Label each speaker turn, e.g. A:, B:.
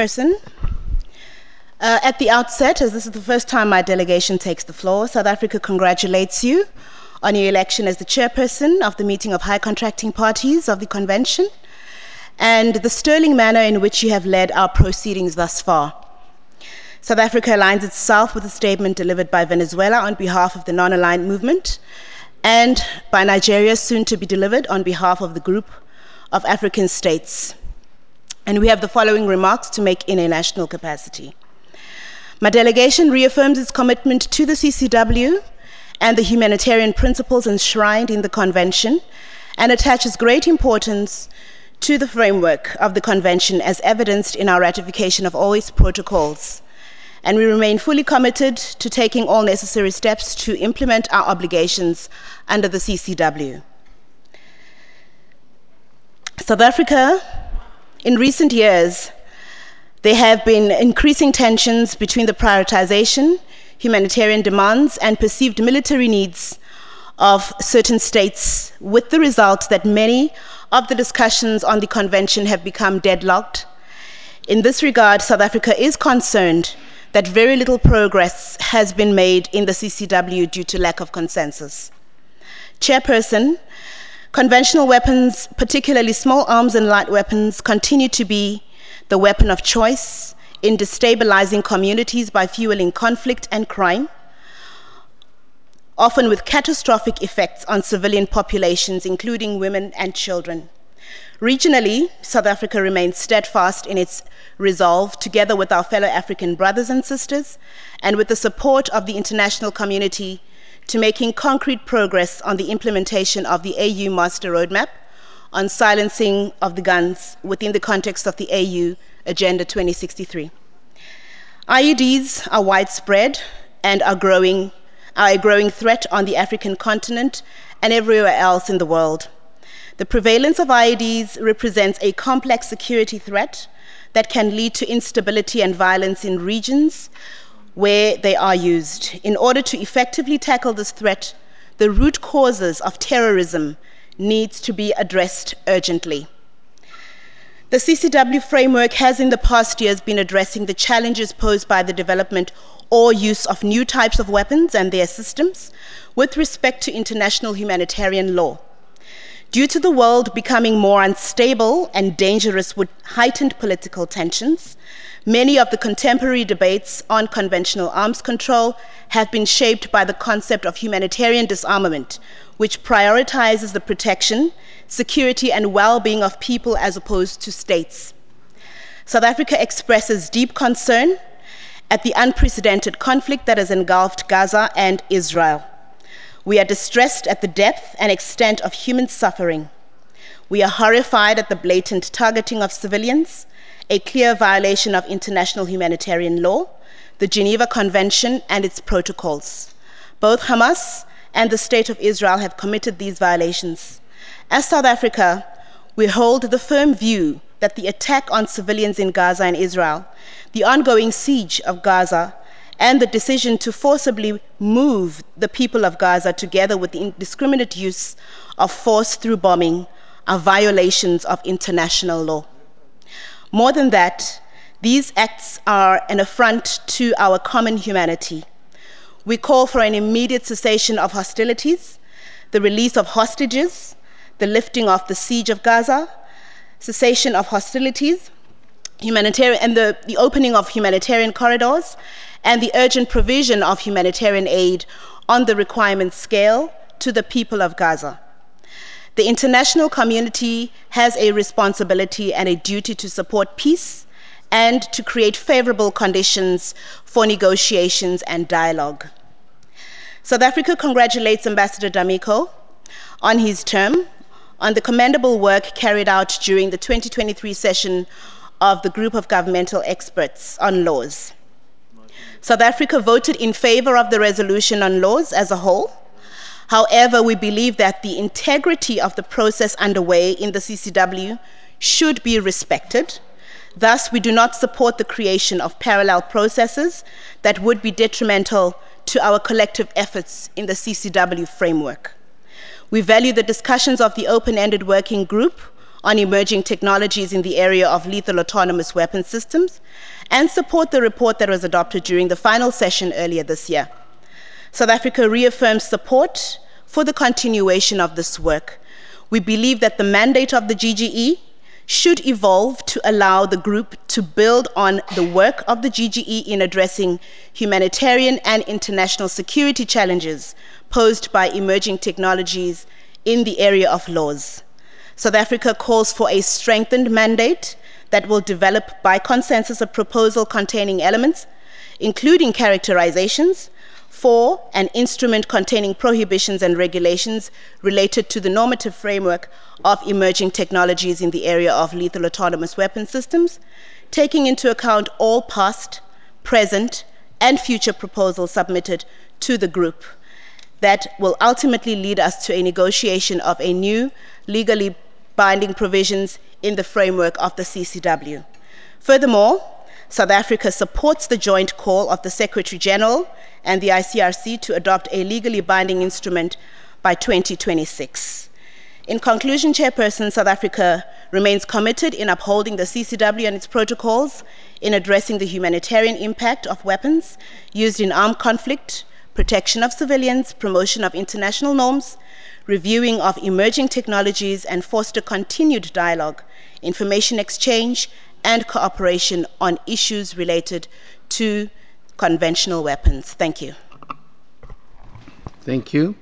A: Person. At the outset, as this is the first time my delegation takes the floor, South Africa congratulates you on your election as the chairperson of the meeting of high contracting parties of the convention and the sterling manner in which you have led our proceedings thus far. South Africa aligns itself with a statement delivered by Venezuela on behalf of the non-aligned movement and by Nigeria, soon to be delivered on behalf of the group of African states. And we have the following remarks to make in a national capacity. My delegation reaffirms its commitment to the CCW and the humanitarian principles enshrined in the Convention and attaches great importance to the framework of the Convention as evidenced in our ratification of all its protocols. And we remain fully committed to taking all necessary steps to implement our obligations under the CCW. South Africa, in recent years, there have been increasing tensions between the prioritization, humanitarian demands, and perceived military needs of certain states, with the result that many of the discussions on the convention have become deadlocked. In this regard, South Africa is concerned that very little progress has been made in the CCW due to lack of consensus. Chairperson, conventional weapons, particularly small arms and light weapons, continue to be the weapon of choice in destabilizing communities by fueling conflict and crime, often with catastrophic effects on civilian populations, including women and children. Regionally, South Africa remains steadfast in its resolve, together with our fellow African brothers and sisters, and with the support of the international community, to making concrete progress on the implementation of the AU Master Roadmap on silencing of the guns within the context of the AU Agenda 2063. IEDs are widespread and are a growing threat on the African continent and everywhere else in the world. The prevalence of IEDs represents a complex security threat that can lead to instability and violence in regions where they are used. In order to effectively tackle this threat, the root causes of terrorism needs to be addressed urgently. The CCW framework has in the past years been addressing the challenges posed by the development or use of new types of weapons and their systems with respect to international humanitarian law. Due to the world becoming more unstable and dangerous with heightened political tensions, many of the contemporary debates on conventional arms control have been shaped by the concept of humanitarian disarmament, which prioritizes the protection, security, and well-being of people as opposed to states. South Africa expresses deep concern at the unprecedented conflict that has engulfed Gaza and Israel. We are distressed at the depth and extent of human suffering. We are horrified at the blatant targeting of civilians, a clear violation of international humanitarian law, the Geneva Convention, and its protocols. Both Hamas and the State of Israel have committed these violations. As South Africa, we hold the firm view that the attack on civilians in Gaza and Israel, the ongoing siege of Gaza, and the decision to forcibly move the people of Gaza together with the indiscriminate use of force through bombing are violations of international law. More than that, these acts are an affront to our common humanity. We call for an immediate cessation of hostilities, the release of hostages, the lifting of the siege of Gaza, cessation of hostilities, the opening of humanitarian corridors, and the urgent provision of humanitarian aid on the requirement scale to the people of Gaza. The international community has a responsibility and a duty to support peace and to create favorable conditions for negotiations and dialogue. South Africa congratulates Ambassador D'Amico on his term, on the commendable work carried out during the 2023 session of the Group of Governmental Experts on Laws. South Africa voted in favor of the resolution on laws as a whole. However, we believe that the integrity of the process underway in the CCW should be respected. Thus, we do not support the creation of parallel processes that would be detrimental to our collective efforts in the CCW framework. We value the discussions of the open-ended working group on emerging technologies in the area of lethal autonomous weapon systems, and support the report that was adopted during the final session earlier this year. South Africa reaffirms support for the continuation of this work. We believe that the mandate of the GGE should evolve to allow the group to build on the work of the GGE in addressing humanitarian and international security challenges posed by emerging technologies in the area of laws. South Africa calls for a strengthened mandate that will develop by consensus a proposal containing elements, including characterizations, for an instrument containing prohibitions and regulations related to the normative framework of emerging technologies in the area of lethal autonomous weapon systems, taking into account all past, present, and future proposals submitted to the group that will ultimately lead us to a negotiation of a new legally binding provisions in the framework of the CCW. Furthermore, South Africa supports the joint call of the Secretary General and the ICRC to adopt a legally binding instrument by 2026. In conclusion, Chairperson, South Africa remains committed in upholding the CCW and its protocols in addressing the humanitarian impact of weapons used in armed conflict, protection of civilians, promotion of international norms, reviewing of emerging technologies, and foster continued dialogue, information exchange, and cooperation on issues related to conventional weapons. Thank you.
B: Thank you.